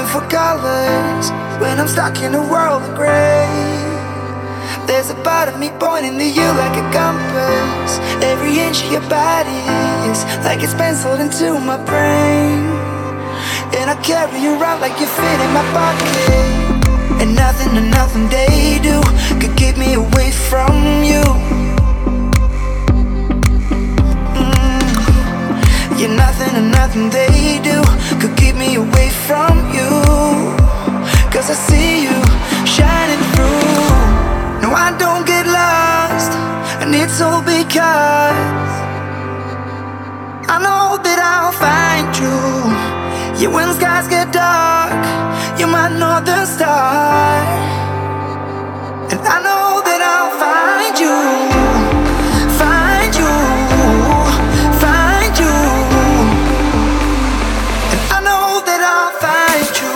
for colors when I'm stuck in a world of gray. There's a part of me pointing to you like a compass. Every inch of your body is like it's penciled into my brain. And I carry you around like you fit in my pocket. And nothing they do could keep me away from you. Yeah, nothing they do could keep me away from you. Cause I see you shining through. No, I don't get lost, and it's all because I know that I'll find you. Yeah, when skies get dark, you're my northern star. And I know that I'll find you, find you, find you. And I know that I'll find you.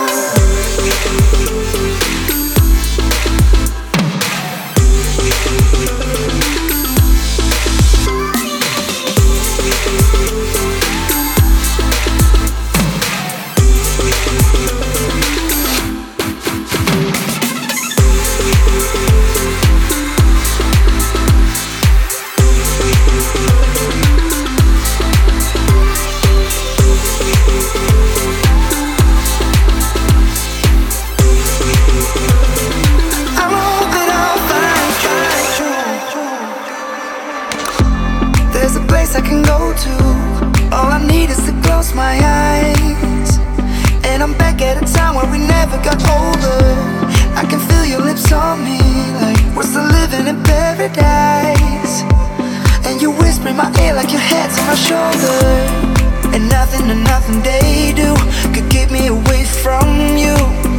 I can go to. All I need is to close my eyes, and I'm back at a time where we never got older. I can feel your lips on me like we're still living in paradise. And you whisper in my ear like your head's on my shoulder. And nothing they do could keep me away from you.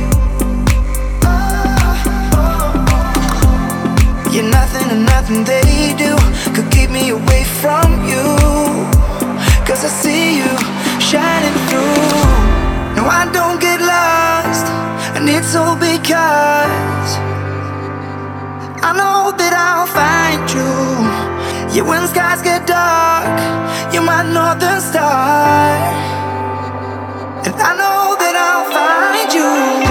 Yeah, nothing they do could keep me away from you. Cause I see you shining through. No, I don't get lost, and it's all because I know that I'll find you. Yeah, when skies get dark, you're my northern star. And I know that I'll find you.